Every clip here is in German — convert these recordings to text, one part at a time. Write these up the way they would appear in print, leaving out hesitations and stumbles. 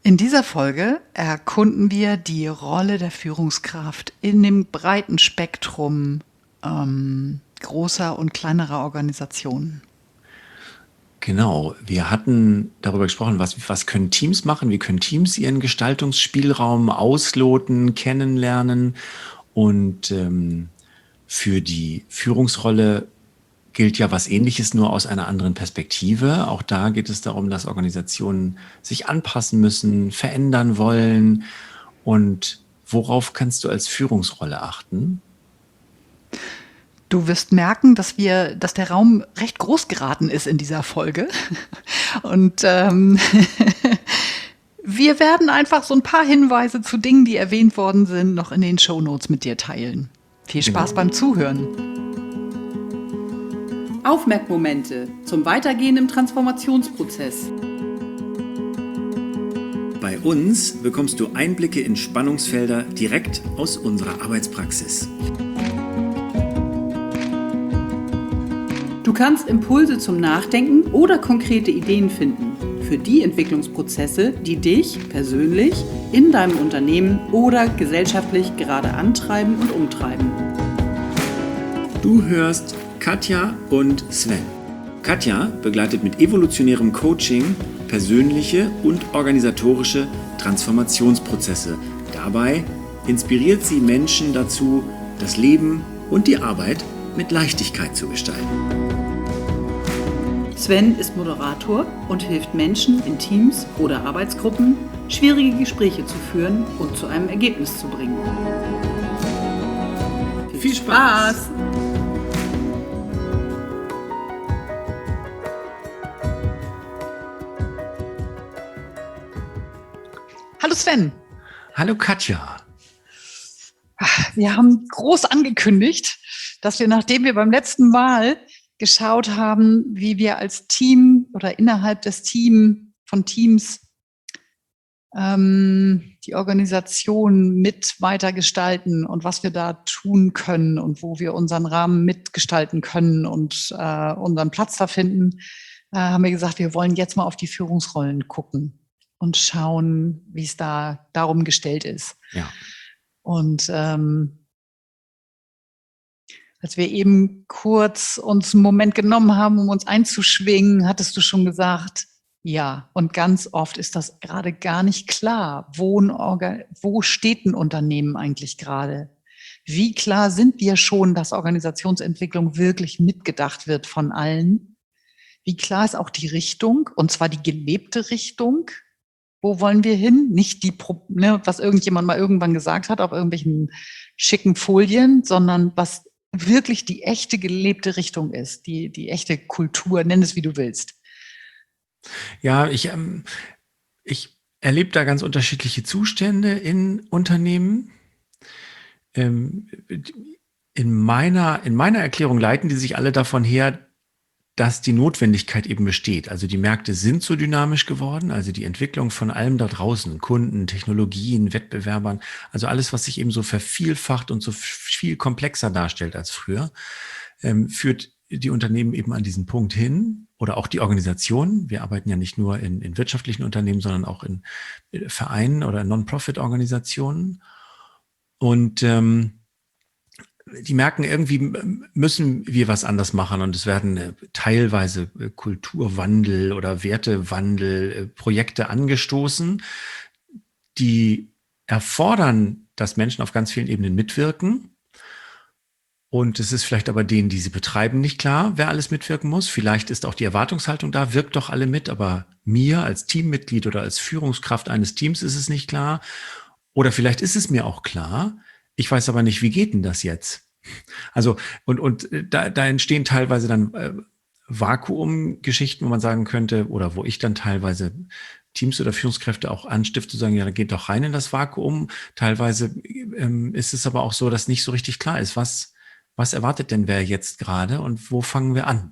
In dieser Folge erkunden wir die Rolle der Führungskraft in dem breiten Spektrum großer und kleinerer Organisationen. Genau, wir hatten darüber gesprochen, was können Teams machen, wie können Teams ihren Gestaltungsspielraum ausloten, kennenlernen und für die Führungsrolle gilt ja was Ähnliches, nur aus einer anderen Perspektive. Auch da geht es darum, dass Organisationen sich anpassen müssen, verändern wollen. Und worauf kannst du als Führungsrolle achten? Du wirst merken, dass der Raum recht groß geraten ist in dieser Folge. Und wir werden einfach so ein paar Hinweise zu Dingen, die erwähnt worden sind, noch in den Shownotes mit dir teilen. Viel Spaß beim Zuhören. Aufmerkmomente zum Weitergehen im Transformationsprozess. Bei uns bekommst du Einblicke in Spannungsfelder direkt aus unserer Arbeitspraxis. Du kannst Impulse zum Nachdenken oder konkrete Ideen finden für die Entwicklungsprozesse, die dich persönlich in deinem Unternehmen oder gesellschaftlich gerade antreiben und umtreiben. Du hörst Katja und Sven. Katja begleitet mit evolutionärem Coaching persönliche und organisatorische Transformationsprozesse. Dabei inspiriert sie Menschen dazu, das Leben und die Arbeit mit Leichtigkeit zu gestalten. Sven ist Moderator und hilft Menschen in Teams oder Arbeitsgruppen, schwierige Gespräche zu führen und zu einem Ergebnis zu bringen. Viel Spaß! Hallo Sven. Hallo Katja. Wir haben groß angekündigt, dass wir, nachdem wir beim letzten Mal geschaut haben, wie wir als Team oder innerhalb des Teams die Organisation mit weitergestalten und was wir da tun können und wo wir unseren Rahmen mitgestalten können und unseren Platz da finden, haben wir gesagt, wir wollen jetzt mal auf die Führungsrollen gucken und schauen, wie es da darum gestellt ist. Ja. Und als wir eben kurz uns einen Moment genommen haben, um uns einzuschwingen, hattest du schon gesagt, ja, und ganz oft ist das gerade gar nicht klar. Wo steht ein Unternehmen eigentlich gerade? Wie klar sind wir schon, dass Organisationsentwicklung wirklich mitgedacht wird von allen? Wie klar ist auch die Richtung, und zwar die gelebte Richtung? Wo wollen wir hin? Nicht was irgendjemand mal irgendwann gesagt hat auf irgendwelchen schicken Folien, sondern was wirklich die echte gelebte Richtung ist, die echte Kultur, nenn es wie du willst. Ja, ich erlebe da ganz unterschiedliche Zustände in Unternehmen. In meiner Erklärung leiten die sich alle davon her, dass die Notwendigkeit eben besteht. Also die Märkte sind so dynamisch geworden, also die Entwicklung von allem da draußen, Kunden, Technologien, Wettbewerbern, also alles, was sich eben so vervielfacht und so viel komplexer darstellt als früher, führt die Unternehmen eben an diesen Punkt hin oder auch die Organisationen. Wir arbeiten ja nicht nur in wirtschaftlichen Unternehmen, sondern auch in Vereinen oder Non-Profit-Organisationen. Und die merken, irgendwie müssen wir was anders machen und es werden teilweise Kulturwandel oder Wertewandel, Projekte angestoßen, die erfordern, dass Menschen auf ganz vielen Ebenen mitwirken. Und es ist vielleicht aber denen, die sie betreiben, nicht klar, wer alles mitwirken muss. Vielleicht ist auch die Erwartungshaltung da, wirkt doch alle mit, aber mir als Teammitglied oder als Führungskraft eines Teams ist es nicht klar. Oder vielleicht ist es mir auch klar, ich weiß aber nicht, wie geht denn das jetzt? Also, und da entstehen teilweise dann Vakuumgeschichten, wo man sagen könnte, oder wo ich dann teilweise Teams oder Führungskräfte auch anstifte, zu sagen, ja, dann geht doch rein in das Vakuum. Teilweise ist es aber auch so, dass nicht so richtig klar ist, was erwartet denn wer jetzt gerade und wo fangen wir an?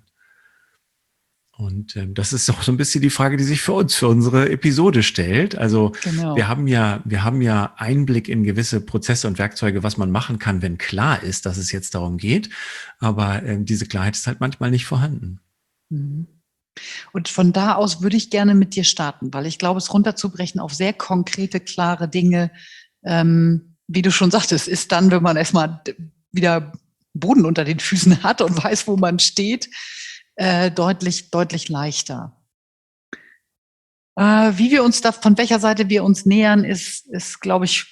Und das ist auch so ein bisschen die Frage, die sich für unsere Episode stellt. Also Genau. wir haben ja Einblick in gewisse Prozesse und Werkzeuge, was man machen kann, wenn klar ist, dass es jetzt darum geht. Aber diese Klarheit ist halt manchmal nicht vorhanden. Mhm. Und von da aus würde ich gerne mit dir starten, weil ich glaube, es runterzubrechen auf sehr konkrete, klare Dinge, wie du schon sagtest, ist dann, wenn man erstmal wieder Boden unter den Füßen hat und weiß, wo man steht, deutlich, deutlich leichter. Wie wir uns da, von welcher Seite wir uns nähern, ist, glaube ich,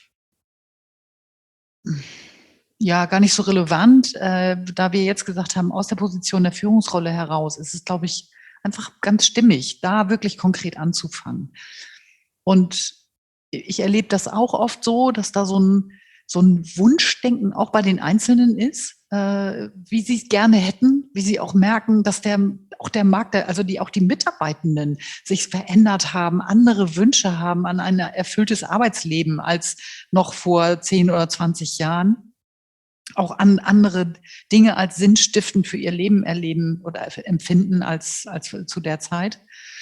ja, gar nicht so relevant. Da wir jetzt gesagt haben, aus der Position der Führungsrolle heraus, ist es, glaube ich, einfach ganz stimmig, da wirklich konkret anzufangen. Und ich erlebe das auch oft so, dass da so ein Wunschdenken auch bei den Einzelnen ist, wie sie es gerne hätten, wie sie auch merken, dass der Markt, also auch die Mitarbeitenden sich verändert haben, andere Wünsche haben an ein erfülltes Arbeitsleben als noch vor 10 oder 20 Jahren. Auch an andere Dinge als sinnstiftend für ihr Leben erleben oder empfinden als zu der Zeit.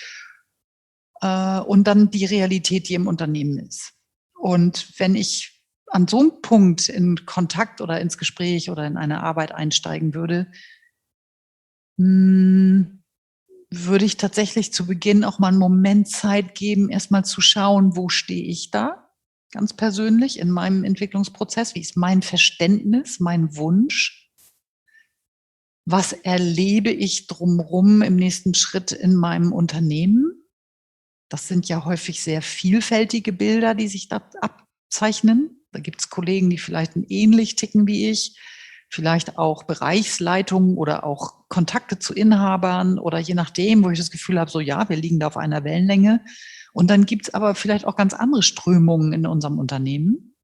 Und dann die Realität, die im Unternehmen ist. Und wenn ich an so einem Punkt in Kontakt oder ins Gespräch oder in eine Arbeit einsteigen würde, würde ich tatsächlich zu Beginn auch mal einen Moment Zeit geben, erstmal zu schauen, wo stehe ich da? Ganz persönlich in meinem Entwicklungsprozess, wie ist mein Verständnis, mein Wunsch? Was erlebe ich drumherum im nächsten Schritt in meinem Unternehmen? Das sind ja häufig sehr vielfältige Bilder, die sich da abzeichnen. Da gibt es Kollegen, die vielleicht ähnlich ticken wie ich, vielleicht auch Bereichsleitungen oder auch Kontakte zu Inhabern oder je nachdem, wo ich das Gefühl habe, so ja, wir liegen da auf einer Wellenlänge. Und dann gibt es aber vielleicht auch ganz andere Strömungen in unserem Unternehmen.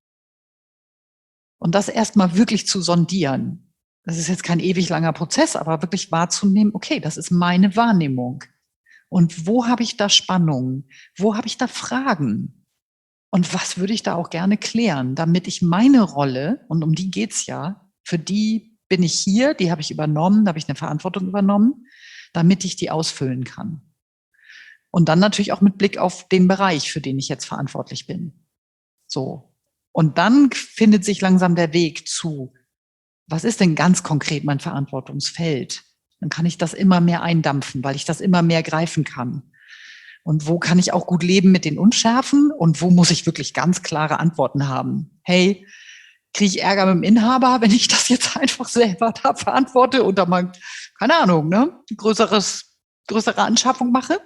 Und das erstmal wirklich zu sondieren. Das ist jetzt kein ewig langer Prozess, aber wirklich wahrzunehmen, okay, das ist meine Wahrnehmung. Und wo habe ich da Spannungen? Wo habe ich da Fragen? Und was würde ich da auch gerne klären, damit ich meine Rolle, und um die geht's ja, für die bin ich hier, die habe ich übernommen, da habe ich eine Verantwortung übernommen, damit ich die ausfüllen kann. Und dann natürlich auch mit Blick auf den Bereich, für den ich jetzt verantwortlich bin. So. Und dann findet sich langsam der Weg zu, was ist denn ganz konkret mein Verantwortungsfeld? Dann kann ich das immer mehr eindampfen, weil ich das immer mehr greifen kann. Und wo kann ich auch gut leben mit den Unschärfen? Und wo muss ich wirklich ganz klare Antworten haben? Hey, kriege ich Ärger mit dem Inhaber, wenn ich das jetzt einfach selber da verantworte und da mal, keine Ahnung, ne, größere Anschaffung mache?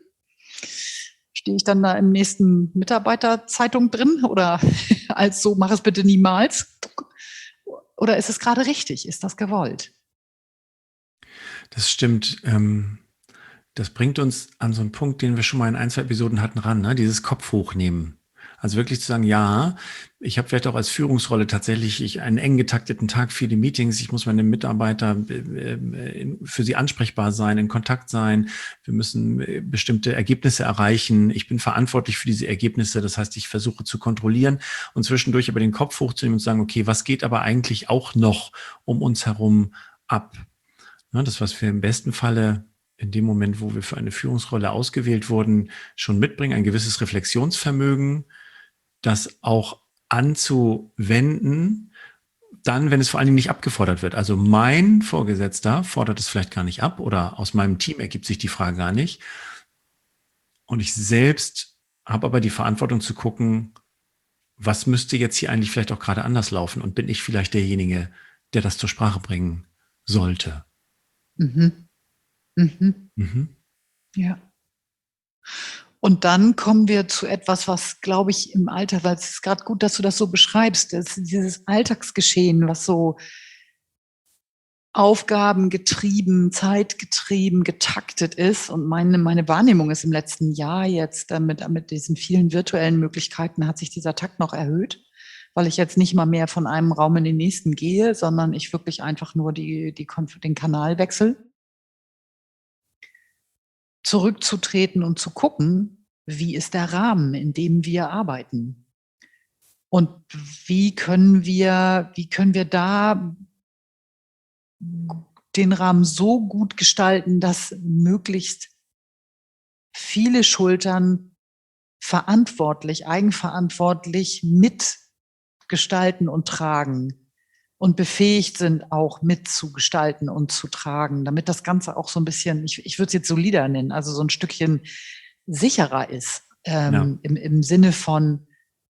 Stehe ich dann da im nächsten Mitarbeiterzeitung drin oder als so, mach es bitte niemals? Oder ist es gerade richtig? Ist das gewollt? Das stimmt. Das bringt uns an so einen Punkt, den wir schon mal in 1, 2 Episoden hatten, ran, ne? Dieses Kopf hochnehmen. Also wirklich zu sagen, ja, ich habe vielleicht auch als Führungsrolle tatsächlich einen eng getakteten Tag, viele Meetings, ich muss meine Mitarbeiter für sie ansprechbar sein, in Kontakt sein, wir müssen bestimmte Ergebnisse erreichen, ich bin verantwortlich für diese Ergebnisse, das heißt, ich versuche zu kontrollieren und zwischendurch aber den Kopf hochzunehmen und zu sagen, okay, was geht aber eigentlich auch noch um uns herum ab? Ja, das, was wir im besten Falle in dem Moment, wo wir für eine Führungsrolle ausgewählt wurden, schon mitbringen, ein gewisses Reflexionsvermögen, das auch anzuwenden, dann, wenn es vor allen Dingen nicht abgefordert wird. Also mein Vorgesetzter fordert es vielleicht gar nicht ab oder aus meinem Team ergibt sich die Frage gar nicht. Und ich selbst habe aber die Verantwortung zu gucken, was müsste jetzt hier eigentlich vielleicht auch gerade anders laufen und bin ich vielleicht derjenige, der das zur Sprache bringen sollte. Ja. Und dann kommen wir zu etwas, was, glaube ich, im Alltag, weil es ist gerade gut, dass du das so beschreibst, das ist dieses Alltagsgeschehen, was so aufgabengetrieben, zeitgetrieben, getaktet ist. Und meine Wahrnehmung ist im letzten Jahr jetzt, mit diesen vielen virtuellen Möglichkeiten hat sich dieser Takt noch erhöht, weil ich jetzt nicht mal mehr von einem Raum in den nächsten gehe, sondern ich wirklich einfach nur den Kanal wechsle. Zurückzutreten und zu gucken, wie ist der Rahmen, in dem wir arbeiten? Und wie können wir da den Rahmen so gut gestalten, dass möglichst viele Schultern eigenverantwortlich mitgestalten und tragen. und befähigt sind, auch mitzugestalten und zu tragen, damit das Ganze auch so ein bisschen, ich würde es jetzt solider nennen, also so ein Stückchen sicherer ist, im Sinne von,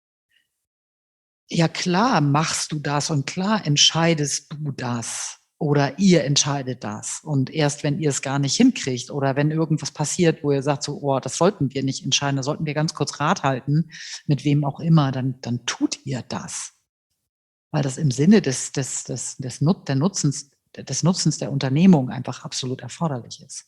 ja klar machst du das und klar entscheidest du das oder ihr entscheidet das. Und erst wenn ihr es gar nicht hinkriegt oder wenn irgendwas passiert, wo ihr sagt so, oh, das sollten wir nicht entscheiden, da sollten wir ganz kurz Rat halten, mit wem auch immer, dann tut ihr das. Weil das im Sinne des Nutzens der Unternehmung einfach absolut erforderlich ist.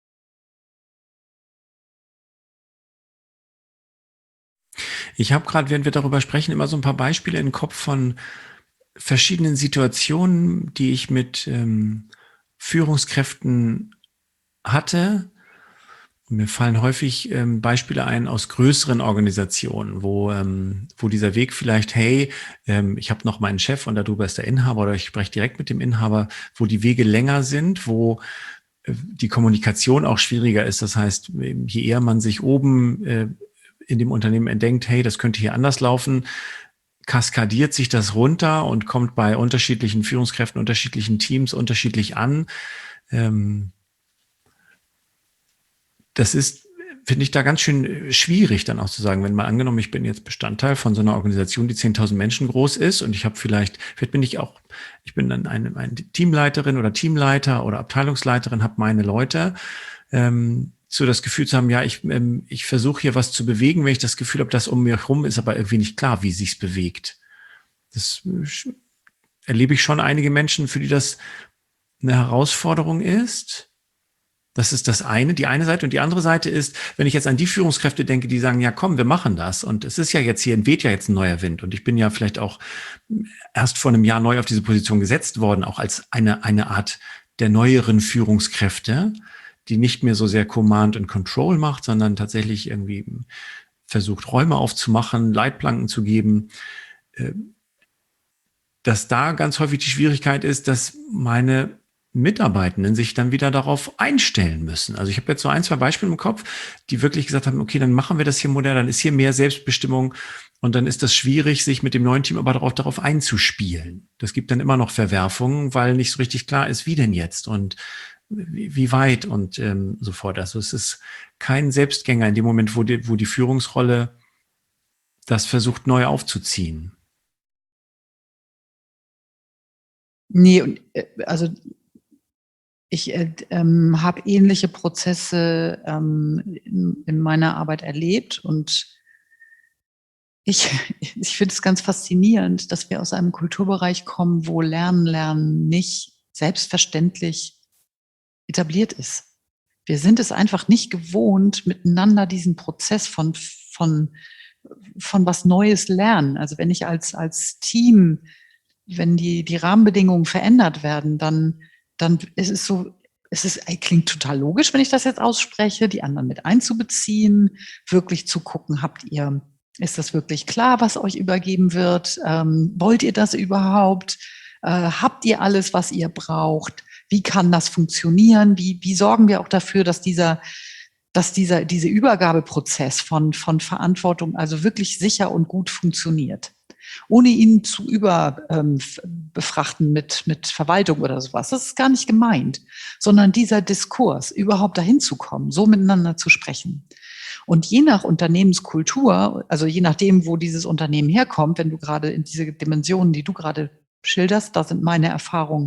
Ich habe gerade, während wir darüber sprechen, immer so ein paar Beispiele im Kopf von verschiedenen Situationen, die ich mit Führungskräften hatte. Und mir fallen häufig Beispiele ein aus größeren Organisationen, wo dieser Weg vielleicht, hey, ich habe noch meinen Chef und darüber ist der Inhaber oder ich spreche direkt mit dem Inhaber, wo die Wege länger sind, wo die Kommunikation auch schwieriger ist. Das heißt, je eher man sich oben in dem Unternehmen entdenkt, hey, das könnte hier anders laufen, kaskadiert sich das runter und kommt bei unterschiedlichen Führungskräften, unterschiedlichen Teams unterschiedlich an. Das ist, finde ich, da ganz schön schwierig dann auch zu sagen, wenn mal angenommen, ich bin jetzt Bestandteil von so einer Organisation, die 10.000 Menschen groß ist und ich habe vielleicht bin dann eine Teamleiterin oder Teamleiter oder Abteilungsleiterin, habe meine Leute, so das Gefühl zu haben, ja, ich versuche hier was zu bewegen, wenn ich das Gefühl habe, das um mich herum ist aber irgendwie nicht klar, wie sich's bewegt. Das erlebe ich schon einige Menschen, für die das eine Herausforderung ist. Das ist das eine, die eine Seite. Und die andere Seite ist, wenn ich jetzt an die Führungskräfte denke, die sagen, ja komm, wir machen das. Und es ist ja jetzt hier, weht ja jetzt ein neuer Wind. Und ich bin ja vielleicht auch erst vor einem Jahr neu auf diese Position gesetzt worden, auch als eine Art der neueren Führungskräfte, die nicht mehr so sehr Command and Control macht, sondern tatsächlich irgendwie versucht, Räume aufzumachen, Leitplanken zu geben, dass da ganz häufig die Schwierigkeit ist, dass meine Mitarbeitenden sich dann wieder darauf einstellen müssen. Also ich habe jetzt so 1, 2 Beispiele im Kopf, die wirklich gesagt haben, okay, dann machen wir das hier modern, dann ist hier mehr Selbstbestimmung und dann ist das schwierig, sich mit dem neuen Team aber darauf einzuspielen. Das gibt dann immer noch Verwerfungen, weil nicht so richtig klar ist, wie denn jetzt und wie weit und so fort. Also es ist kein Selbstgänger in dem Moment, wo die Führungsrolle das versucht, neu aufzuziehen. Nee, und also ich habe ähnliche Prozesse in meiner Arbeit erlebt und ich finde es ganz faszinierend, dass wir aus einem Kulturbereich kommen, wo Lernen nicht selbstverständlich etabliert ist. Wir sind es einfach nicht gewohnt, miteinander diesen Prozess von was Neues lernen. Also wenn ich als Team, wenn die Rahmenbedingungen verändert werden, dann ist es so, klingt total logisch, wenn ich das jetzt ausspreche, die anderen mit einzubeziehen, wirklich zu gucken, ist das wirklich klar, was euch übergeben wird? Wollt ihr das überhaupt? Habt ihr alles, was ihr braucht? Wie kann das funktionieren? Wie sorgen wir auch dafür, dass dieser Übergabeprozess von Verantwortung also wirklich sicher und gut funktioniert? Ohne ihn zu befrachten mit Verwaltung oder sowas. Das ist gar nicht gemeint, sondern dieser Diskurs, überhaupt dahin zu kommen, so miteinander zu sprechen. Und je nach Unternehmenskultur, also je nachdem, wo dieses Unternehmen herkommt, wenn du gerade in diese Dimensionen, die du gerade schilderst, da sind meine Erfahrungen,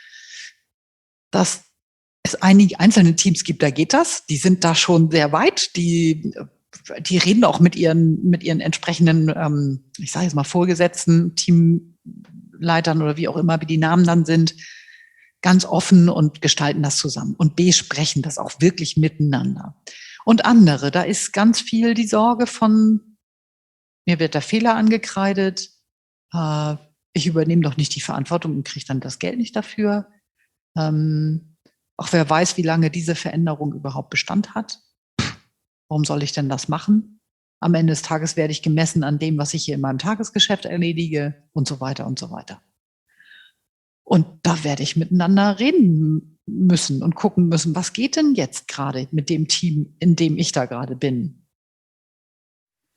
dass es einige einzelne Teams gibt, da geht das, die sind da schon sehr weit, die reden auch mit ihren entsprechenden, ich sage jetzt mal Vorgesetzten, Teamleitern oder wie auch immer, wie die Namen dann sind, ganz offen und gestalten das zusammen und besprechen das auch wirklich miteinander. Und andere, da ist ganz viel die Sorge von, mir wird der Fehler angekreidet, ich übernehme doch nicht die Verantwortung und kriege dann das Geld nicht dafür. Auch wer weiß, wie lange diese Veränderung überhaupt Bestand hat. Warum soll ich denn das machen? Am Ende des Tages werde ich gemessen an dem, was ich hier in meinem Tagesgeschäft erledige und so weiter und so weiter. Und da werde ich miteinander reden müssen und gucken müssen, was geht denn jetzt gerade mit dem Team, in dem ich da gerade bin?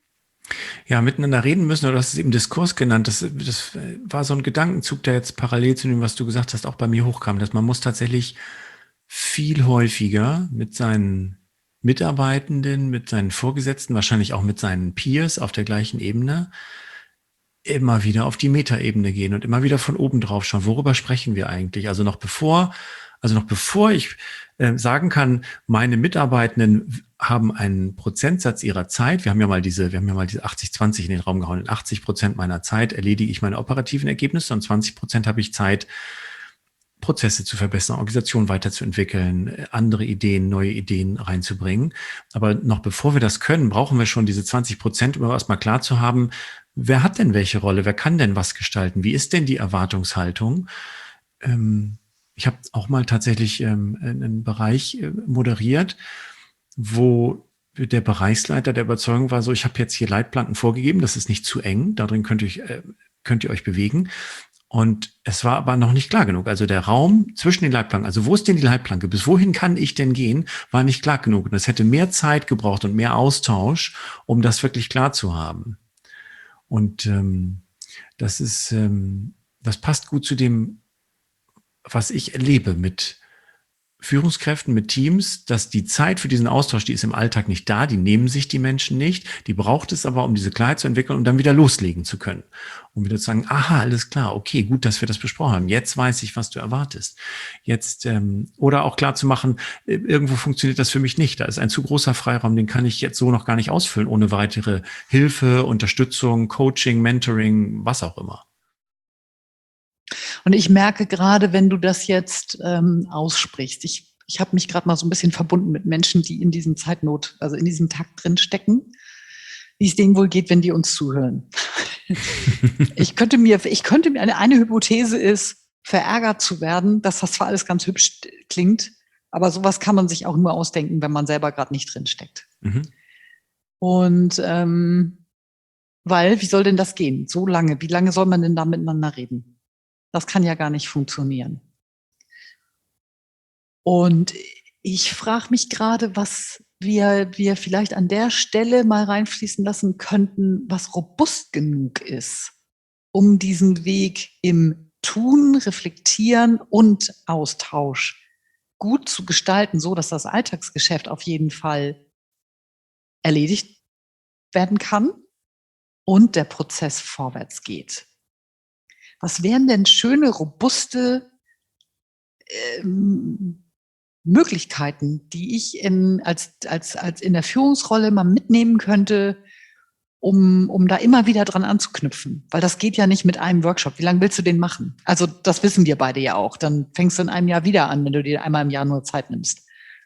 Ja, miteinander reden müssen, oder du hast es eben Diskurs genannt. Das war so ein Gedankenzug, der jetzt parallel zu dem, was du gesagt hast, auch bei mir hochkam, dass man muss tatsächlich viel häufiger mit seinen Mitarbeitenden, mit seinen Vorgesetzten, wahrscheinlich auch mit seinen Peers auf der gleichen Ebene, immer wieder auf die Metaebene gehen und immer wieder von oben drauf schauen. Worüber sprechen wir eigentlich? Also noch bevor ich sagen kann, meine Mitarbeitenden haben einen Prozentsatz ihrer Zeit. Wir haben ja mal diese 80-20 in den Raum gehauen. In 80% meiner Zeit erledige ich meine operativen Ergebnisse und 20% habe ich Zeit, Prozesse zu verbessern, Organisation weiterzuentwickeln, andere Ideen, neue Ideen reinzubringen. Aber noch bevor wir das können, brauchen wir schon diese 20%, um erstmal klar zu haben, wer hat denn welche Rolle, wer kann denn was gestalten, wie ist denn die Erwartungshaltung? Ich habe auch mal tatsächlich einen Bereich moderiert, wo der Bereichsleiter der Überzeugung war, so, ich habe jetzt hier Leitplanken vorgegeben, das ist nicht zu eng, darin könnt ihr euch bewegen. Und es war aber noch nicht klar genug. Also der Raum zwischen den Leitplanken, also wo ist denn die Leitplanke, bis wohin kann ich denn gehen, war nicht klar genug. Und es hätte mehr Zeit gebraucht und mehr Austausch, um das wirklich klar zu haben. Und das passt gut zu dem, was ich erlebe mit Führungskräften, mit Teams, dass die Zeit für diesen Austausch, die ist im Alltag nicht da, die nehmen sich die Menschen nicht, die braucht es aber, um diese Klarheit zu entwickeln und dann wieder loslegen zu können. Um wieder zu sagen, aha, alles klar, okay, gut, dass wir das besprochen haben. Jetzt weiß ich, was du erwartest. Jetzt, oder auch klar zu machen, irgendwo funktioniert das für mich nicht. Da ist ein zu großer Freiraum, den kann ich jetzt so noch gar nicht ausfüllen, ohne weitere Hilfe, Unterstützung, Coaching, Mentoring, was auch immer. Und ich merke gerade, wenn du das jetzt aussprichst, ich habe mich gerade mal so ein bisschen verbunden mit Menschen, die in diesem Zeitnot, also in diesem Takt drin stecken, wie es denen wohl geht, wenn die uns zuhören. Ich könnte mir eine Hypothese ist, verärgert zu werden, dass das zwar alles ganz hübsch klingt, aber sowas kann man sich auch nur ausdenken, wenn man selber gerade nicht drin steckt. Mhm. Und weil, wie soll denn das gehen? So lange, wie lange soll man denn da miteinander reden? Das kann ja gar nicht funktionieren. Und ich frage mich gerade, was wir vielleicht an der Stelle mal reinfließen lassen könnten, was robust genug ist, um diesen Weg im Tun, Reflektieren und Austausch gut zu gestalten, so dass das Alltagsgeschäft auf jeden Fall erledigt werden kann und der Prozess vorwärts geht. Was wären denn schöne, robuste Möglichkeiten, die ich als in der Führungsrolle mal mitnehmen könnte, um da immer wieder dran anzuknüpfen? Weil das geht ja nicht mit einem Workshop. Wie lange willst du den machen? Also das wissen wir beide ja auch. Dann fängst du in einem Jahr wieder an, wenn du dir einmal im Jahr nur Zeit nimmst.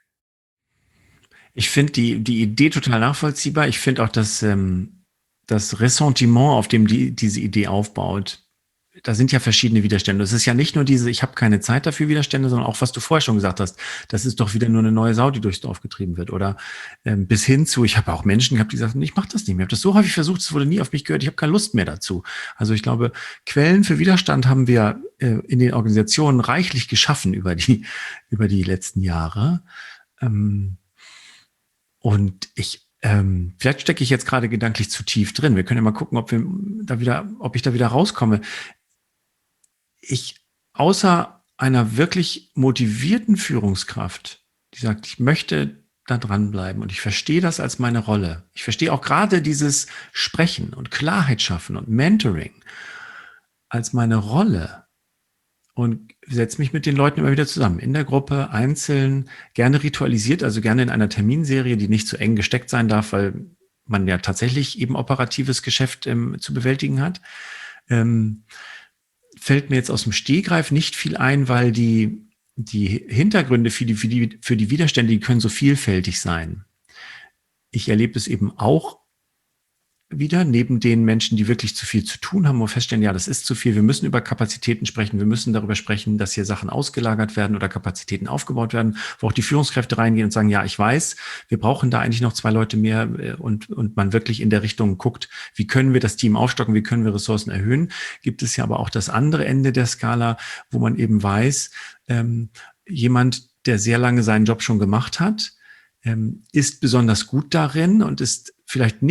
Ich finde die Idee total nachvollziehbar. Ich finde auch, dass das Ressentiment, auf dem diese Idee aufbaut, da sind ja verschiedene Widerstände. Es ist ja nicht nur ich habe keine Zeit dafür Widerstände, sondern auch, was du vorher schon gesagt hast, das ist doch wieder nur eine neue Sau, die durchs Dorf getrieben wird. Oder bis hin zu, ich habe auch Menschen gehabt, die sagten, ich mache das nicht mehr. Ich habe das so häufig versucht, es wurde nie auf mich gehört, ich habe keine Lust mehr dazu. Also ich glaube, Quellen für Widerstand haben wir in den Organisationen reichlich geschaffen über die letzten Jahre. Und vielleicht stecke ich jetzt gerade gedanklich zu tief drin. Wir können ja mal gucken, ob ich da wieder rauskomme. Außer einer wirklich motivierten Führungskraft, die sagt, ich möchte da dranbleiben und ich verstehe das als meine Rolle. Ich verstehe auch gerade dieses Sprechen und Klarheit schaffen und Mentoring als meine Rolle und setze mich mit den Leuten immer wieder zusammen. In der Gruppe, einzeln, gerne ritualisiert, also gerne in einer Terminserie, die nicht zu eng gesteckt sein darf, weil man ja tatsächlich eben operatives Geschäft zu bewältigen hat. Fällt mir jetzt aus dem Stegreif nicht viel ein, weil die Hintergründe für die Widerstände, die können so vielfältig sein. Ich erlebe es eben auch wieder neben den Menschen, die wirklich zu viel zu tun haben, wo wir feststellen, ja, das ist zu viel. Wir müssen über Kapazitäten sprechen. Wir müssen darüber sprechen, dass hier Sachen ausgelagert werden oder Kapazitäten aufgebaut werden, wo auch die Führungskräfte reingehen und sagen, ja, ich weiß, wir brauchen da eigentlich noch 2 Leute mehr und man wirklich in der Richtung guckt, wie können wir das Team aufstocken, wie können wir Ressourcen erhöhen. Gibt es ja aber auch das andere Ende der Skala, wo man eben weiß, jemand, der sehr lange seinen Job schon gemacht hat, ist besonders gut darin und ist vielleicht nicht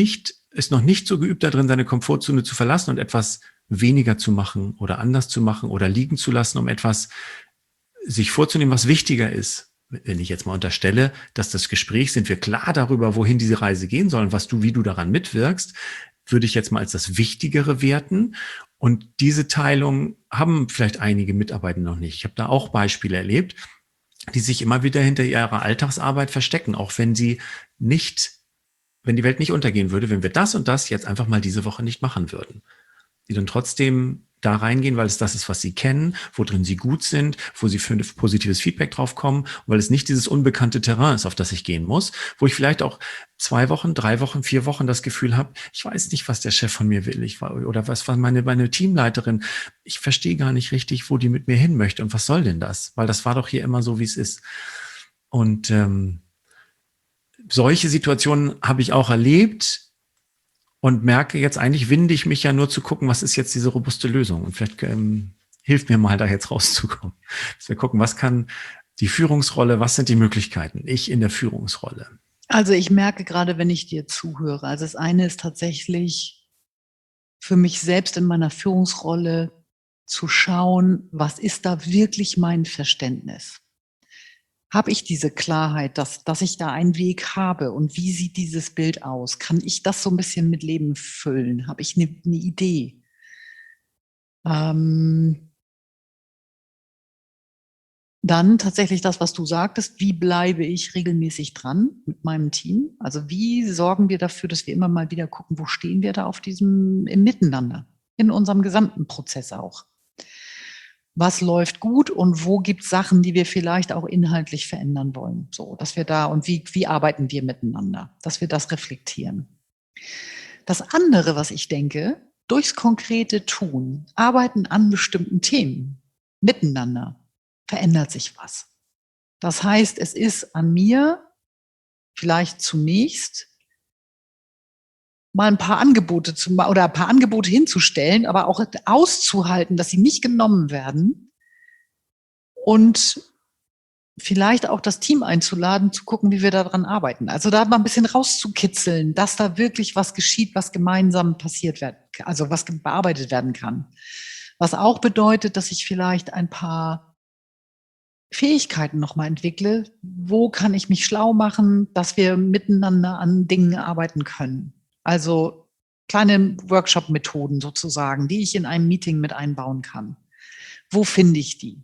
ist noch nicht so geübt darin, seine Komfortzone zu verlassen und etwas weniger zu machen oder anders zu machen oder liegen zu lassen, um etwas sich vorzunehmen, was wichtiger ist. Wenn ich jetzt mal unterstelle, dass das Gespräch, sind wir klar darüber, wohin diese Reise gehen soll und wie du daran mitwirkst, würde ich jetzt mal als das Wichtigere werten. Und diese Teilung haben vielleicht einige Mitarbeiter noch nicht. Ich habe da auch Beispiele erlebt, die sich immer wieder hinter ihrer Alltagsarbeit verstecken, auch wenn die Welt nicht untergehen würde, wenn wir das und das jetzt einfach mal diese Woche nicht machen würden. Die dann trotzdem da reingehen, weil es das ist, was sie kennen, wo drin sie gut sind, wo sie für ein positives Feedback drauf kommen, weil es nicht dieses unbekannte Terrain ist, auf das ich gehen muss, wo ich vielleicht auch 2 Wochen, 3 Wochen, 4 Wochen das Gefühl habe, ich weiß nicht, was der Chef von mir will, oder was war meine Teamleiterin, ich verstehe gar nicht richtig, wo die mit mir hin möchte und was soll denn das? Weil das war doch hier immer so, wie es ist. Und solche Situationen habe ich auch erlebt, und merke jetzt eigentlich, winde ich mich ja nur zu gucken, was ist jetzt diese robuste Lösung. Und vielleicht hilft mir mal, da jetzt rauszukommen. Dass wir gucken, was kann die Führungsrolle, was sind die Möglichkeiten? Ich in der Führungsrolle. Also ich merke gerade, wenn ich dir zuhöre, also das eine ist tatsächlich für mich selbst in meiner Führungsrolle zu schauen, was ist da wirklich mein Verständnis? Habe ich diese Klarheit, dass ich da einen Weg habe und wie sieht dieses Bild aus? Kann ich das so ein bisschen mit Leben füllen? Habe ich eine Idee? Dann tatsächlich das, was du sagtest, wie bleibe ich regelmäßig dran mit meinem Team? Also wie sorgen wir dafür, dass wir immer mal wieder gucken, wo stehen wir da im Miteinander, in unserem gesamten Prozess auch? Was läuft gut und wo gibt es Sachen, die wir vielleicht auch inhaltlich verändern wollen? So, dass wir da und wie arbeiten wir miteinander, dass wir das reflektieren. Das andere, was ich denke, durchs konkrete Tun, Arbeiten an bestimmten Themen miteinander, verändert sich was. Das heißt, es ist an mir vielleicht zunächst mal ein paar Angebote hinzustellen, aber auch auszuhalten, dass sie nicht genommen werden und vielleicht auch das Team einzuladen, zu gucken, wie wir daran arbeiten. Also da mal ein bisschen rauszukitzeln, dass da wirklich was geschieht, was gemeinsam passiert wird, also was bearbeitet werden kann. Was auch bedeutet, dass ich vielleicht ein paar Fähigkeiten nochmal entwickle. Wo kann ich mich schlau machen, dass wir miteinander an Dingen arbeiten können? Also kleine Workshop-Methoden sozusagen, die ich in einem Meeting mit einbauen kann. Wo finde ich die?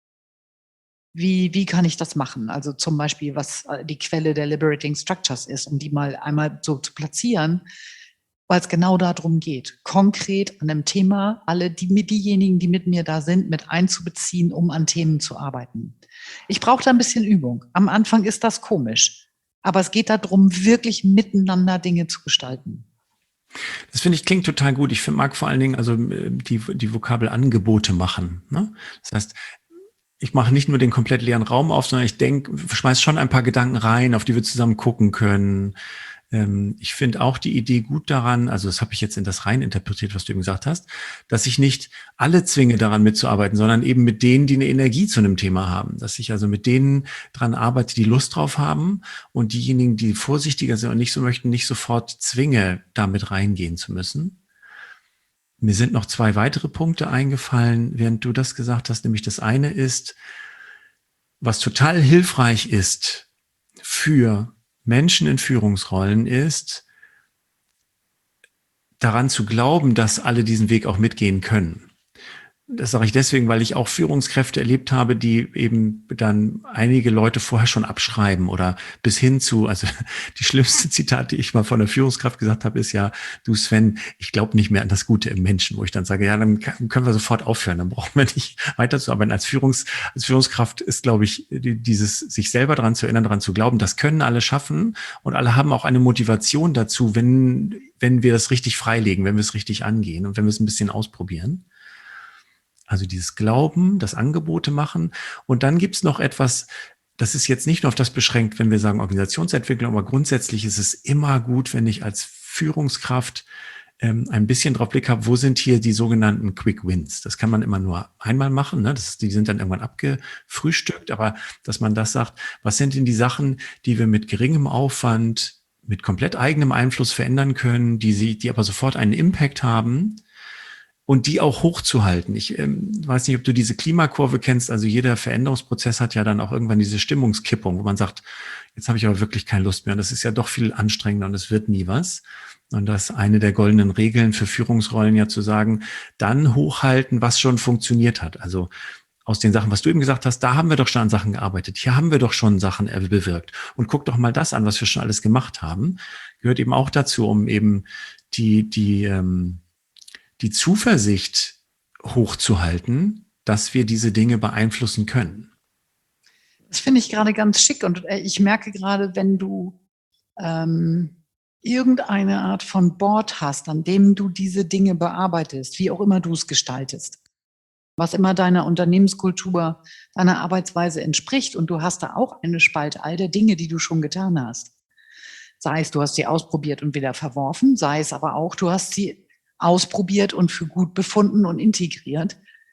Wie kann ich das machen? Also zum Beispiel, was die Quelle der Liberating Structures ist, um die mal einmal so zu platzieren, weil es genau darum geht, konkret an einem Thema diejenigen, die mit mir da sind, mit einzubeziehen, um an Themen zu arbeiten. Ich brauche da ein bisschen Übung. Am Anfang ist das komisch. Aber es geht darum, wirklich miteinander Dinge zu gestalten. Das finde ich klingt total gut. Ich mag vor allen Dingen also die Vokabel Angebote machen. Ne? Das heißt, ich mache nicht nur den komplett leeren Raum auf, sondern ich schmeiß schon ein paar Gedanken rein, auf die wir zusammen gucken können. Ich finde auch die Idee gut daran, also das habe ich jetzt in das rein interpretiert, was du eben gesagt hast, dass ich nicht alle zwinge, daran mitzuarbeiten, sondern eben mit denen, die eine Energie zu einem Thema haben. Dass ich also mit denen dran arbeite, die Lust drauf haben und diejenigen, die vorsichtiger sind und nicht so möchten, nicht sofort zwinge, damit reingehen zu müssen. Mir sind noch 2 weitere Punkte eingefallen, während du das gesagt hast, nämlich das eine ist, was total hilfreich ist für Menschen in Führungsrollen ist, daran zu glauben, dass alle diesen Weg auch mitgehen können. Das sage ich deswegen, weil ich auch Führungskräfte erlebt habe, die eben dann einige Leute vorher schon abschreiben oder bis hin zu, also die schlimmste Zitat, die ich mal von der Führungskraft gesagt habe, ist ja, du Sven, ich glaube nicht mehr an das Gute im Menschen, wo ich dann sage, ja, dann können wir sofort aufhören, dann brauchen wir nicht weiterzuarbeiten. Als Führungskraft ist, glaube ich, dieses sich selber daran zu erinnern, daran zu glauben, das können alle schaffen und alle haben auch eine Motivation dazu, wenn wir das richtig freilegen, wenn wir es richtig angehen und wenn wir es ein bisschen ausprobieren. Also dieses Glauben, das Angebote machen. Und dann gibt's noch etwas, das ist jetzt nicht nur auf das beschränkt, wenn wir sagen Organisationsentwicklung, aber grundsätzlich ist es immer gut, wenn ich als Führungskraft ein bisschen drauf Blick habe, wo sind hier die sogenannten Quick Wins. Das kann man immer nur einmal machen, ne? Die sind dann irgendwann abgefrühstückt, aber dass man das sagt, was sind denn die Sachen, die wir mit geringem Aufwand, mit komplett eigenem Einfluss verändern können, die aber sofort einen Impact haben und die auch hochzuhalten. Ich weiß nicht, ob du diese Klimakurve kennst. Also jeder Veränderungsprozess hat ja dann auch irgendwann diese Stimmungskippung, wo man sagt, jetzt habe ich aber wirklich keine Lust mehr. Und das ist ja doch viel anstrengender und es wird nie was. Und das ist eine der goldenen Regeln für Führungsrollen ja zu sagen, dann hochhalten, was schon funktioniert hat. Also aus den Sachen, was du eben gesagt hast, da haben wir doch schon an Sachen gearbeitet. Hier haben wir doch schon Sachen bewirkt. Und guck doch mal das an, was wir schon alles gemacht haben. Gehört eben auch dazu, um eben die Zuversicht hochzuhalten, dass wir diese Dinge beeinflussen können. Das finde ich gerade ganz schick. Und ich merke gerade, wenn du irgendeine Art von Board hast, an dem du diese Dinge bearbeitest, wie auch immer du es gestaltest, was immer deiner Unternehmenskultur, deiner Arbeitsweise entspricht, und du hast da auch eine Spalte all der Dinge, die du schon getan hast. Sei es, du hast sie ausprobiert und wieder verworfen, sei es aber auch, du hast sie ausprobiert und für gut befunden und integriert,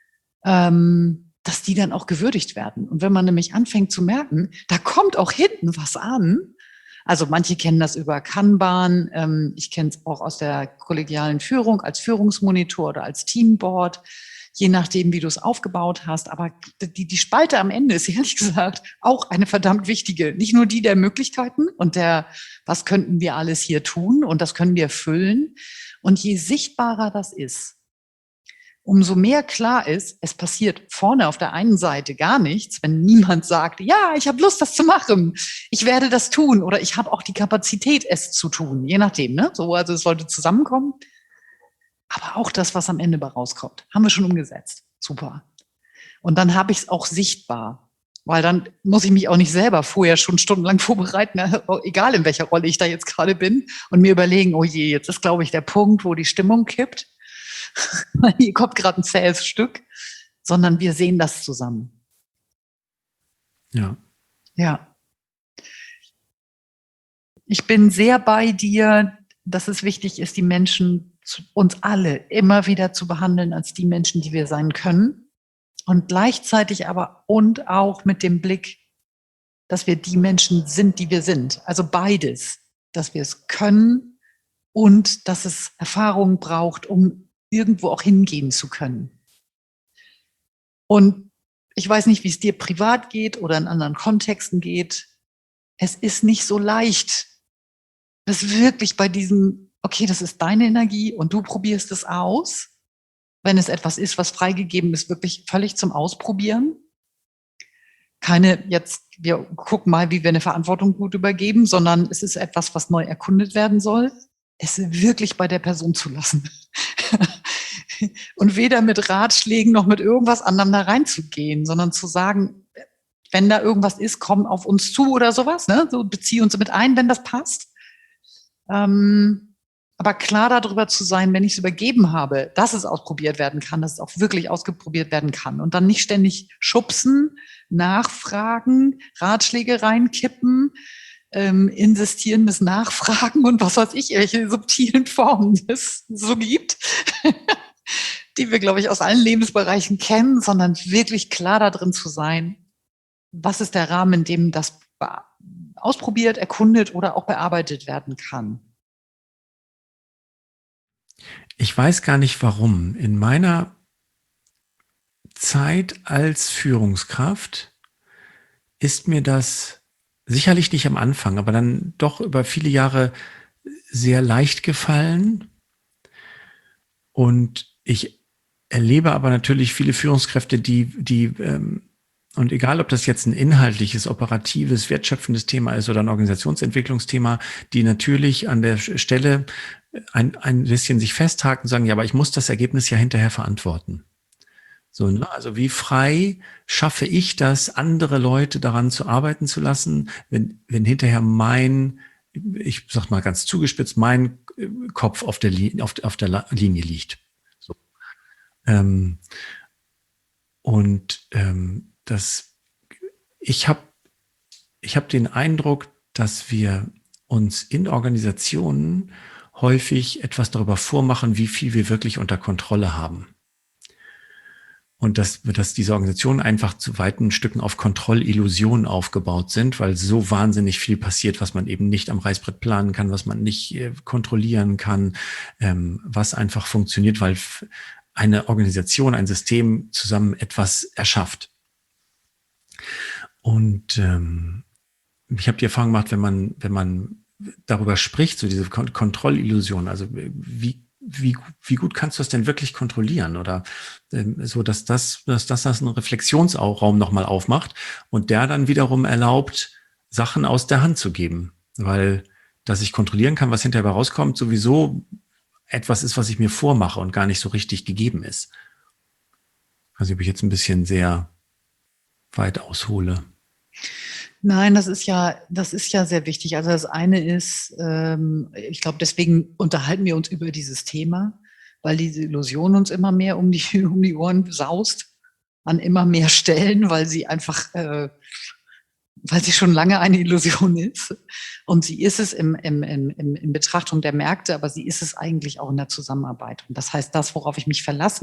dass die dann auch gewürdigt werden. Und wenn man nämlich anfängt zu merken, da kommt auch hinten was an. Also manche kennen das über Kanban, ich kenne es auch aus der kollegialen Führung als Führungsmonitor oder als Teamboard, je nachdem, wie du es aufgebaut hast. Aber die Spalte am Ende ist ehrlich gesagt auch eine verdammt wichtige. Nicht nur die der Möglichkeiten und was könnten wir alles hier tun, und das können wir füllen. Und je sichtbarer das ist, umso mehr klar ist, es passiert vorne auf der einen Seite gar nichts, wenn niemand sagt, ja, ich habe Lust, das zu machen, ich werde das tun oder ich habe auch die Kapazität, es zu tun, je nachdem. Ne? So, also es sollte zusammenkommen. Aber auch das, was am Ende bei rauskommt, haben wir schon umgesetzt. Super. Und dann habe ich es auch sichtbar, weil dann muss ich mich auch nicht selber vorher schon stundenlang vorbereiten, egal in welcher Rolle ich da jetzt gerade bin, und mir überlegen, oh je, jetzt ist, glaube ich, der Punkt, wo die Stimmung kippt. Hier kommt gerade ein zähes Stück, sondern wir sehen das zusammen. Ja. Ja. Ich bin sehr bei dir, dass es wichtig ist, die Menschen, uns alle immer wieder zu behandeln als die Menschen, die wir sein können. Und gleichzeitig aber und auch mit dem Blick, dass wir die Menschen sind, die wir sind. Also beides, dass wir es können und dass es Erfahrung braucht, um irgendwo auch hingehen zu können. Und ich weiß nicht, wie es dir privat geht oder in anderen Kontexten geht. Es ist nicht so leicht, das wirklich bei diesem, okay, das ist deine Energie und du probierst es aus, wenn es etwas ist, was freigegeben ist, wirklich völlig zum Ausprobieren. Wir gucken mal, wie wir eine Verantwortung gut übergeben, sondern es ist etwas, was neu erkundet werden soll, es wirklich bei der Person zu lassen. Und weder mit Ratschlägen noch mit irgendwas anderem da reinzugehen, sondern zu sagen, wenn da irgendwas ist, komm auf uns zu oder sowas, ne? So, bezieh uns mit ein, wenn das passt. Aber klar darüber zu sein, wenn ich es übergeben habe, dass es ausprobiert werden kann, dass es auch wirklich ausprobiert werden kann. Und dann nicht ständig schubsen, nachfragen, Ratschläge reinkippen, insistierendes Nachfragen und was weiß ich, welche subtilen Formen es so gibt, die wir, glaube ich, aus allen Lebensbereichen kennen, sondern wirklich klar da drin zu sein, was ist der Rahmen, in dem das ausprobiert, erkundet oder auch bearbeitet werden kann. Ich weiß gar nicht warum. In meiner Zeit als Führungskraft ist mir das sicherlich nicht am Anfang, aber dann doch über viele Jahre sehr leicht gefallen. Und ich erlebe aber natürlich viele Führungskräfte, und egal, ob das jetzt ein inhaltliches, operatives, wertschöpfendes Thema ist oder ein Organisationsentwicklungsthema, die natürlich an der Stelle ein bisschen sich festhaken und sagen, ja, aber ich muss das Ergebnis ja hinterher verantworten. So, ne? Also wie frei schaffe ich das, andere Leute daran zu arbeiten zu lassen, wenn hinterher ich sag mal ganz zugespitzt, mein Kopf auf der Linie liegt. So. Ich habe den Eindruck, dass wir uns in Organisationen häufig etwas darüber vormachen, wie viel wir wirklich unter Kontrolle haben. Und dass diese Organisationen einfach zu weiten Stücken auf Kontrollillusionen aufgebaut sind, weil so wahnsinnig viel passiert, was man eben nicht am Reißbrett planen kann, was man nicht kontrollieren kann, was einfach funktioniert, weil eine Organisation, ein System zusammen etwas erschafft. Und ich habe die Erfahrung gemacht, wenn man darüber spricht, so diese Kontrollillusion, also wie gut kannst du das denn wirklich kontrollieren? Oder so, dass das einen Reflexionsraum nochmal aufmacht und der dann wiederum erlaubt, Sachen aus der Hand zu geben. Weil, dass ich kontrollieren kann, was hinterher rauskommt, sowieso etwas ist, was ich mir vormache und gar nicht so richtig gegeben ist. Also ob ich jetzt ein bisschen sehr weit aushole. Nein, das ist ja sehr wichtig. Also das eine ist, ich glaube, deswegen unterhalten wir uns über dieses Thema, weil diese Illusion uns immer mehr um die Ohren saust, an immer mehr Stellen, weil sie einfach, weil sie schon lange eine Illusion ist. Und sie ist es in Betrachtung der Märkte, aber sie ist es eigentlich auch in der Zusammenarbeit. Und das heißt, das, worauf ich mich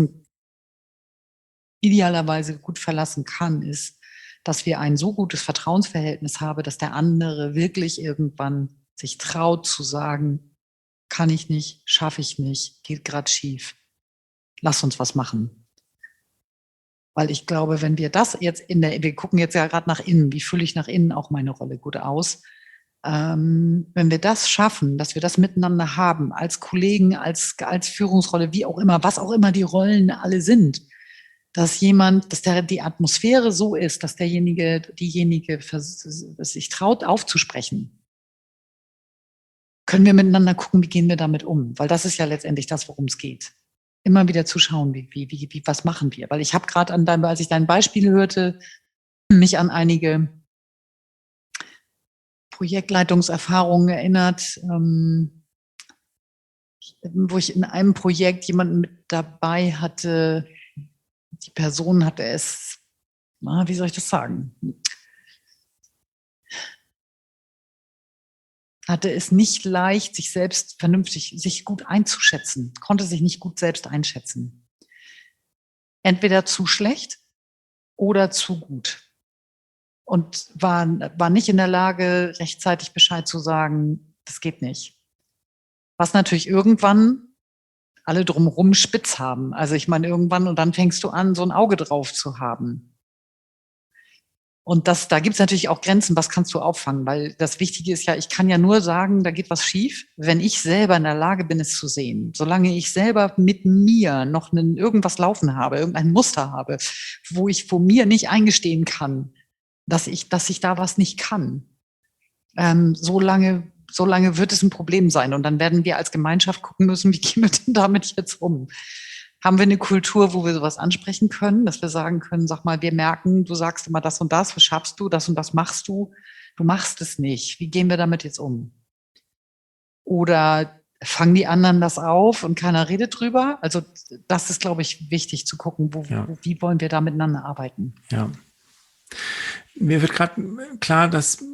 idealerweise gut verlassen kann, ist, dass wir ein so gutes Vertrauensverhältnis haben, dass der andere wirklich irgendwann sich traut zu sagen, kann ich nicht, schaffe ich nicht, geht gerade schief, lass uns was machen. Weil ich glaube, wenn wir das jetzt wir gucken jetzt ja gerade nach innen, wie fülle ich nach innen auch meine Rolle gut aus, wenn wir das schaffen, dass wir das miteinander haben, als Kollegen, als Führungsrolle, wie auch immer, was auch immer die Rollen alle sind, dass die Atmosphäre so ist, dass diejenige sich traut aufzusprechen, können wir miteinander gucken, wie gehen wir damit um? Weil das ist ja letztendlich das, worum es geht. Immer wieder zu schauen, was machen wir? Weil ich habe gerade als ich dein Beispiel hörte, mich an einige Projektleitungserfahrungen erinnert, wo ich in einem Projekt jemanden mit dabei hatte. Die Person hatte es, wie soll ich das sagen? Hatte es nicht leicht, sich selbst vernünftig, sich gut einzuschätzen, konnte sich nicht gut selbst einschätzen. Entweder zu schlecht oder zu gut. Und war nicht in der Lage, rechtzeitig Bescheid zu sagen, das geht nicht. Was natürlich irgendwann alle drumherum spitz haben. Also ich meine, irgendwann, und dann fängst du an, so ein Auge drauf zu haben. Und da gibt es natürlich auch Grenzen, was kannst du auffangen? Weil das Wichtige ist ja, ich kann ja nur sagen, da geht was schief, wenn ich selber in der Lage bin, es zu sehen. Solange ich selber mit mir noch irgendwas laufen habe, irgendein Muster habe, wo mir nicht eingestehen kann, dass ich da was nicht kann, solange wird es ein Problem sein. Und dann werden wir als Gemeinschaft gucken müssen, wie gehen wir denn damit jetzt um? Haben wir eine Kultur, wo wir sowas ansprechen können, dass wir sagen können, sag mal, wir merken, du sagst immer das und das, was schaffst du, das und das machst du machst es nicht. Wie gehen wir damit jetzt um? Oder fangen die anderen das auf und keiner redet drüber? Also das ist, glaube ich, wichtig zu gucken, wie wollen wir da miteinander arbeiten? Ja. Mir wird gerade klar, dass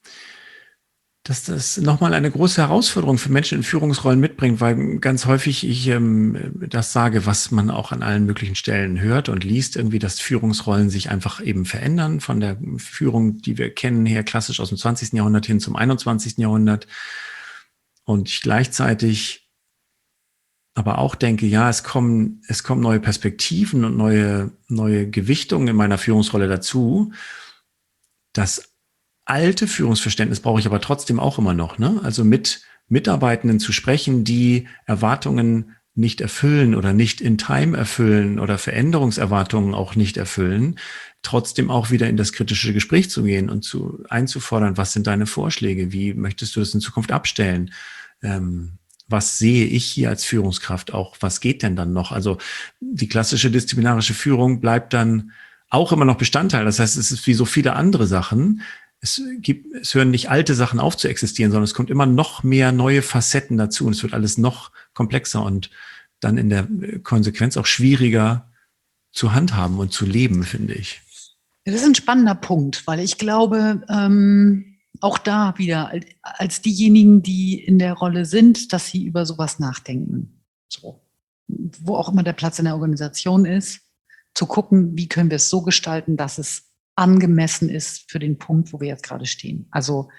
das nochmal eine große Herausforderung für Menschen in Führungsrollen mitbringt, weil ganz häufig ich das sage, was man auch an allen möglichen Stellen hört und liest, irgendwie, dass Führungsrollen sich einfach eben verändern von der Führung, die wir kennen, her klassisch aus dem 20. Jahrhundert hin zum 21. Jahrhundert. Und ich gleichzeitig aber auch denke, ja, es kommen neue Perspektiven und neue Gewichtungen in meiner Führungsrolle dazu. Das alte Führungsverständnis brauche ich aber trotzdem auch immer noch, ne? Also mit Mitarbeitenden zu sprechen, die Erwartungen nicht erfüllen oder nicht in Time erfüllen oder Veränderungserwartungen auch nicht erfüllen, trotzdem auch wieder in das kritische Gespräch zu gehen und einzufordern, was sind deine Vorschläge? Wie möchtest du das in Zukunft abstellen? Was sehe ich hier als Führungskraft auch? Was geht denn dann noch? Also die klassische disziplinarische Führung bleibt dann auch immer noch Bestandteil. Das heißt, es ist wie so viele andere Sachen. Es hören nicht alte Sachen auf zu existieren, sondern es kommt immer noch mehr neue Facetten dazu und es wird alles noch komplexer und dann in der Konsequenz auch schwieriger zu handhaben und zu leben, finde ich. Das ist ein spannender Punkt, weil ich glaube, auch da wieder als diejenigen, die in der Rolle sind, dass sie über sowas nachdenken. So. Wo auch immer der Platz in der Organisation ist, zu gucken, wie können wir es so gestalten, dass es angemessen ist für den Punkt, wo wir jetzt gerade stehen. Also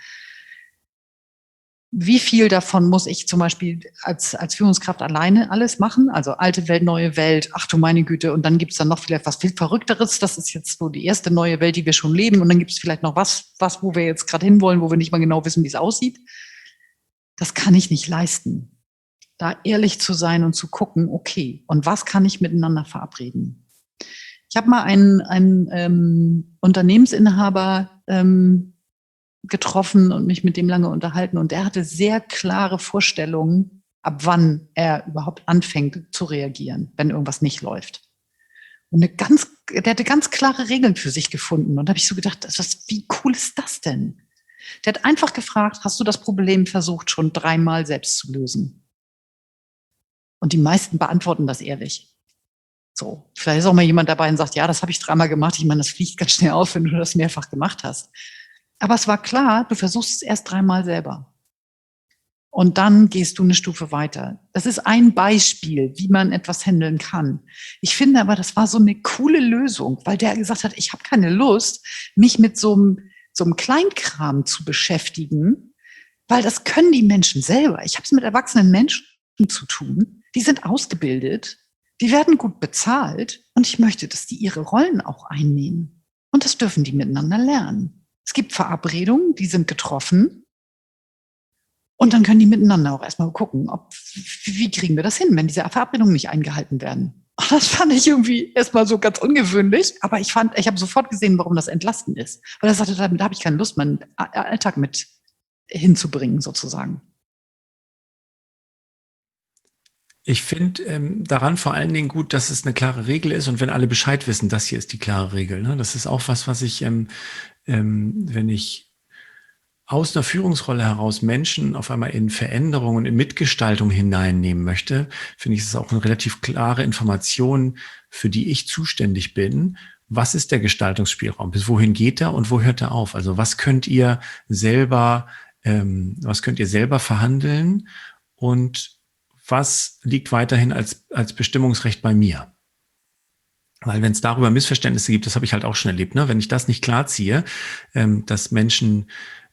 wie viel davon muss ich zum Beispiel als Führungskraft alleine alles machen? Also alte Welt, neue Welt, ach du meine Güte, und dann gibt es dann noch vielleicht was viel Verrückteres. Das ist jetzt so die erste neue Welt, die wir schon leben. Und dann gibt es vielleicht noch was, wo wir jetzt gerade hinwollen, wo wir nicht mal genau wissen, wie es aussieht. Das kann ich nicht leisten. Da ehrlich zu sein und zu gucken, okay, und was kann ich miteinander verabreden? Ich habe mal einen Unternehmensinhaber getroffen und mich mit dem lange unterhalten. Und der hatte sehr klare Vorstellungen, ab wann er überhaupt anfängt zu reagieren, wenn irgendwas nicht läuft. Und der hatte ganz klare Regeln für sich gefunden. Und da habe ich so gedacht, wie cool ist das denn? Der hat einfach gefragt, hast du das Problem versucht, schon 3-mal selbst zu lösen? Und die meisten beantworten das ehrlich. So, vielleicht ist auch mal jemand dabei und sagt, ja, das habe ich 3-mal gemacht. Ich meine, das fliegt ganz schnell auf, wenn du das mehrfach gemacht hast. Aber es war klar, du versuchst es erst 3-mal selber. Und dann gehst du eine Stufe weiter. Das ist ein Beispiel, wie man etwas handeln kann. Ich finde aber, das war so eine coole Lösung, weil der gesagt hat, ich habe keine Lust, mich mit so einem Kleinkram zu beschäftigen, weil das können die Menschen selber. Ich habe es mit erwachsenen Menschen zu tun. Die sind ausgebildet, die werden gut bezahlt und ich möchte, dass die ihre Rollen auch einnehmen. Und das dürfen die miteinander lernen. Es gibt Verabredungen, die sind getroffen und dann können die miteinander auch erstmal gucken, wie kriegen wir das hin, wenn diese Verabredungen nicht eingehalten werden. Und das fand ich irgendwie erstmal so ganz ungewöhnlich, aber ich habe sofort gesehen, warum das entlastend ist. Weil er sagte, da habe ich keine Lust, meinen Alltag mit hinzubringen sozusagen. Ich finde daran vor allen Dingen gut, dass es eine klare Regel ist und wenn alle Bescheid wissen, das hier ist die klare Regel. Ne? Das ist auch was ich, wenn ich aus einer Führungsrolle heraus Menschen auf einmal in Veränderungen, in Mitgestaltung hineinnehmen möchte, finde ich, es ist auch eine relativ klare Information, für die ich zuständig bin. Was ist der Gestaltungsspielraum? Bis wohin geht er und wo hört er auf? Also was könnt ihr selber verhandeln und was liegt weiterhin als Bestimmungsrecht bei mir? Weil wenn es darüber Missverständnisse gibt, das habe ich halt auch schon erlebt, ne? Wenn ich das nicht klar ziehe, dass Menschen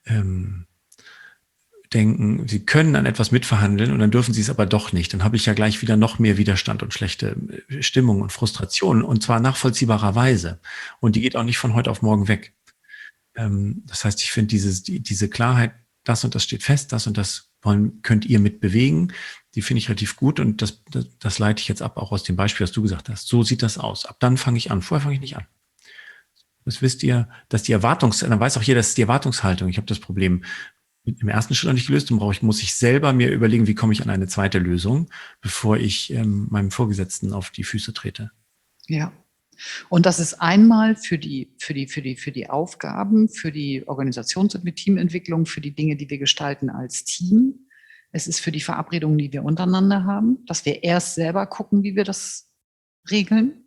denken, sie können an etwas mitverhandeln und dann dürfen sie es aber doch nicht, dann habe ich ja gleich wieder noch mehr Widerstand und schlechte Stimmung und Frustration und zwar nachvollziehbarerweise. Und die geht auch nicht von heute auf morgen weg. Das heißt, ich finde diese Klarheit, das und das steht fest, das und das könnt ihr mitbewegen, die finde ich relativ gut und das leite ich jetzt ab, auch aus dem Beispiel, was du gesagt hast. So sieht das aus. Ab dann fange ich an. Vorher fange ich nicht an. Das wisst ihr, dass dann weiß auch jeder, das ist die Erwartungshaltung. Ich habe das Problem im ersten Schritt noch nicht gelöst und muss ich selber mir überlegen, wie komme ich an eine zweite Lösung, bevor ich meinem Vorgesetzten auf die Füße trete. Ja. Und das ist einmal für die Aufgaben, für die Organisations- und Teamentwicklung, für die Dinge, die wir gestalten als Team. Es ist für die Verabredungen, die wir untereinander haben, dass wir erst selber gucken, wie wir das regeln.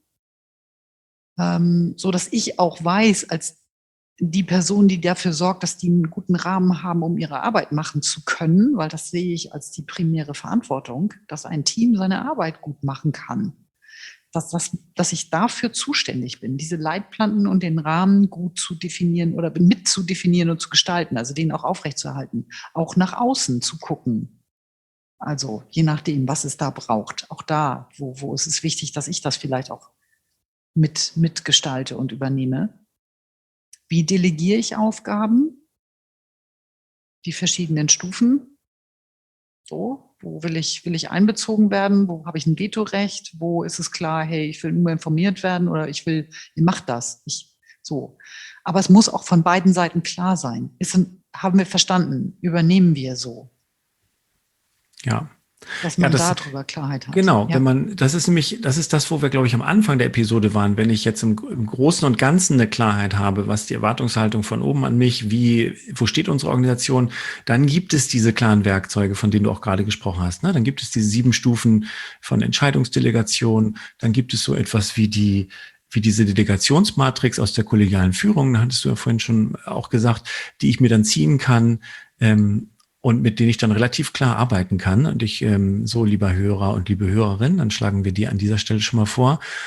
So dass ich auch weiß, als die Person, die dafür sorgt, dass die einen guten Rahmen haben, um ihre Arbeit machen zu können, weil das sehe ich als die primäre Verantwortung, dass ein Team seine Arbeit gut machen kann. Dass ich dafür zuständig bin, diese Leitplanken und den Rahmen gut zu definieren oder mit zu definieren und zu gestalten, also den auch aufrechtzuerhalten, auch nach außen zu gucken. Also je nachdem, was es da braucht, auch da, wo ist es wichtig, dass ich das vielleicht auch mitgestalte und übernehme. Wie delegiere ich Aufgaben? Die verschiedenen Stufen. So, wo will ich einbezogen werden? Wo habe ich ein Vetorecht? Wo ist es klar, hey, ich will nur informiert werden oder ihr macht das. So. Aber es muss auch von beiden Seiten klar sein. Haben wir verstanden? Übernehmen wir so? Ja. Dass man darüber Klarheit hat. Genau, ja. Das ist das, wo wir, glaube ich, am Anfang der Episode waren. Wenn ich jetzt im Großen und Ganzen eine Klarheit habe, was die Erwartungshaltung von oben an mich, wo steht unsere Organisation, dann gibt es diese klaren Werkzeuge, von denen du auch gerade gesprochen hast. Ne? Dann gibt es diese 7 Stufen von Entscheidungsdelegation. Dann gibt es so etwas wie diese Delegationsmatrix aus der kollegialen Führung, da hattest du ja vorhin schon auch gesagt, die ich mir dann ziehen kann, und mit denen ich dann relativ klar arbeiten kann. Und lieber Hörer und liebe Hörerin, dann schlagen wir dir an dieser Stelle schon mal vor,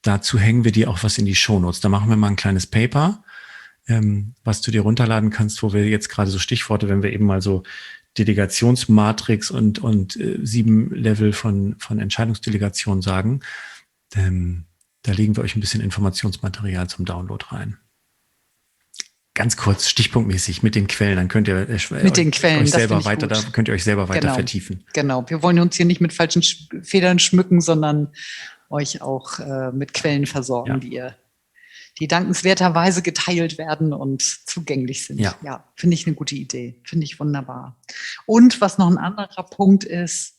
dazu hängen wir dir auch was in die Shownotes. Da machen wir mal ein kleines Paper, was du dir runterladen kannst, wo wir jetzt gerade so Stichworte, wenn wir eben mal so Delegationsmatrix und 7 Level von Entscheidungsdelegation sagen, da legen wir euch ein bisschen Informationsmaterial zum Download rein. Ganz kurz, stichpunktmäßig mit den Quellen, dann könnt ihr euch selber weiter vertiefen. Genau, wir wollen uns hier nicht mit falschen Federn schmücken, sondern euch auch mit Quellen versorgen, die dankenswerterweise geteilt werden und zugänglich sind. Ja, finde ich eine gute Idee, finde ich wunderbar. Und was noch ein anderer Punkt ist,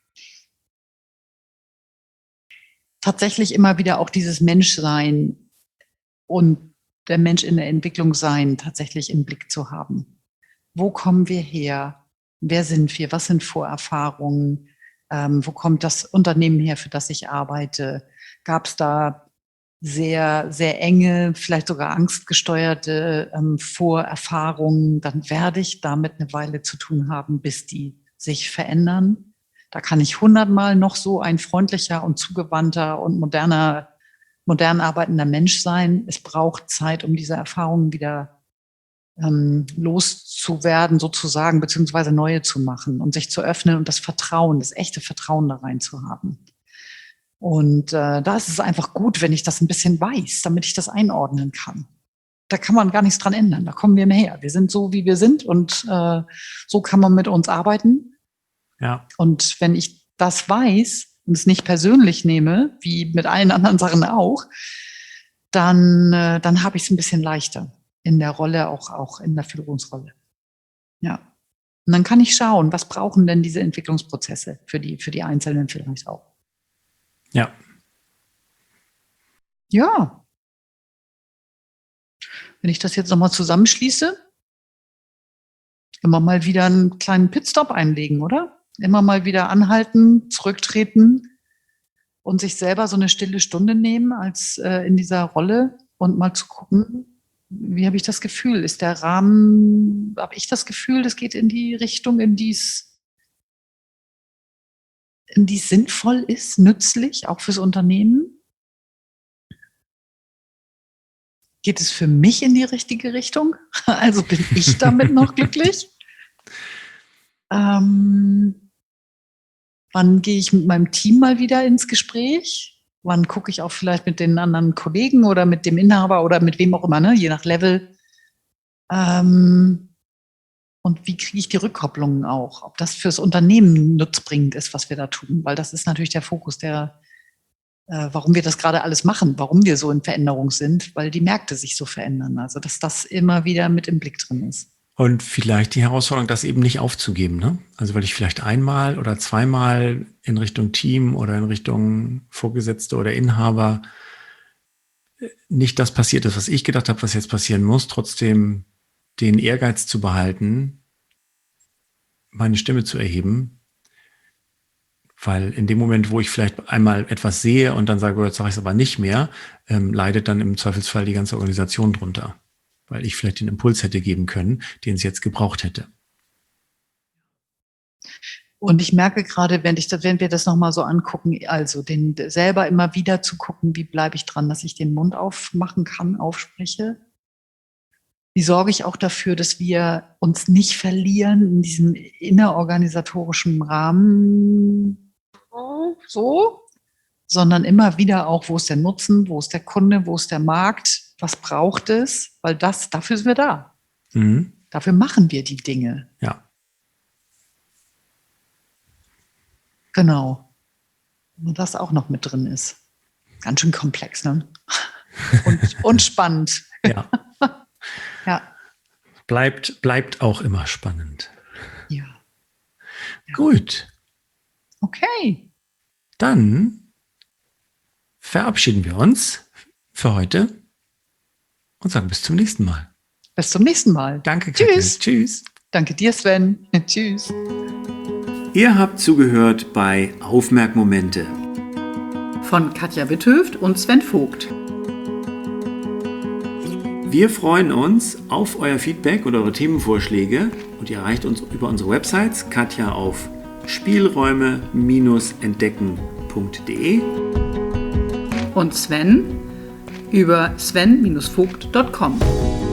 tatsächlich immer wieder auch dieses Menschsein und der Mensch in der Entwicklung sein tatsächlich im Blick zu haben. Wo kommen wir her? Wer sind wir? Was sind Vorerfahrungen? Wo kommt das Unternehmen her, für das ich arbeite? Gab es da sehr, sehr enge, vielleicht sogar angstgesteuerte Vorerfahrungen? Dann werde ich damit eine Weile zu tun haben, bis die sich verändern. Da kann ich 100-mal noch so ein freundlicher und zugewandter und modern arbeitender Mensch sein. Es braucht Zeit, um diese Erfahrungen wieder loszuwerden, sozusagen, beziehungsweise neue zu machen und sich zu öffnen und das Vertrauen, das echte Vertrauen da rein zu haben. Und da ist es einfach gut, wenn ich das ein bisschen weiß, damit ich das einordnen kann. Da kann man gar nichts dran ändern, da kommen wir mehr her. Wir sind so, wie wir sind und so kann man mit uns arbeiten. Ja. Und wenn ich das weiß, und es nicht persönlich nehme, wie mit allen anderen Sachen auch, dann habe ich es ein bisschen leichter in der Rolle, auch in der Führungsrolle. Ja. Und dann kann ich schauen, was brauchen denn diese Entwicklungsprozesse für die Einzelnen vielleicht auch. Ja. Ja. Wenn ich das jetzt nochmal zusammenschließe, immer mal wieder einen kleinen Pitstop einlegen, oder? Immer mal wieder anhalten, zurücktreten und sich selber so eine stille Stunde nehmen als in dieser Rolle und mal zu gucken, wie habe ich das Gefühl? Ist der Rahmen, habe ich das Gefühl, das geht in die Richtung, in die es sinnvoll ist, nützlich, auch fürs Unternehmen? Geht es für mich in die richtige Richtung? Also bin ich damit noch glücklich? Wann gehe ich mit meinem Team mal wieder ins Gespräch? Wann gucke ich auch vielleicht mit den anderen Kollegen oder mit dem Inhaber oder mit wem auch immer, ne? Je nach Level. Und wie kriege ich die Rückkopplungen auch? Ob das fürs Unternehmen nutzbringend ist, was wir da tun? Weil das ist natürlich der Fokus, warum wir das gerade alles machen, warum wir so in Veränderung sind, weil die Märkte sich so verändern. Also dass das immer wieder mit im Blick drin ist. Und vielleicht die Herausforderung, das eben nicht aufzugeben, ne? Also weil ich vielleicht einmal oder zweimal in Richtung Team oder in Richtung Vorgesetzte oder Inhaber nicht das passiert ist, was ich gedacht habe, was jetzt passieren muss, trotzdem den Ehrgeiz zu behalten, meine Stimme zu erheben, weil in dem Moment, wo ich vielleicht einmal etwas sehe und dann sage, jetzt sage ich es aber nicht mehr, leidet dann im Zweifelsfall die ganze Organisation drunter. Weil ich vielleicht den Impuls hätte geben können, den es jetzt gebraucht hätte. Und ich merke gerade, wenn wir das nochmal so angucken, also den selber immer wieder zu gucken, wie bleibe ich dran, dass ich den Mund aufmachen kann, aufspreche. Wie sorge ich auch dafür, dass wir uns nicht verlieren in diesem innerorganisatorischen Rahmen, so, sondern immer wieder auch, wo ist der Nutzen, wo ist der Kunde, wo ist der Markt, was braucht es? Weil dafür sind wir da. Mhm. Dafür machen wir die Dinge. Ja. Genau. Und das auch noch mit drin ist. Ganz schön komplex, ne? Und spannend. Ja. Ja. Bleibt auch immer spannend. Ja. Gut. Okay. Dann verabschieden wir uns für heute und sagen bis zum nächsten Mal. Bis zum nächsten Mal. Danke, Katja. Tschüss. Tschüss. Danke dir, Sven. Tschüss. Ihr habt zugehört bei Aufmerkmomente von Katja Witthöft und Sven Vogt. Wir freuen uns auf euer Feedback oder eure Themenvorschläge und ihr erreicht uns über unsere Websites Katja auf spielräume-entdecken.de und Sven über sven-vogt.com.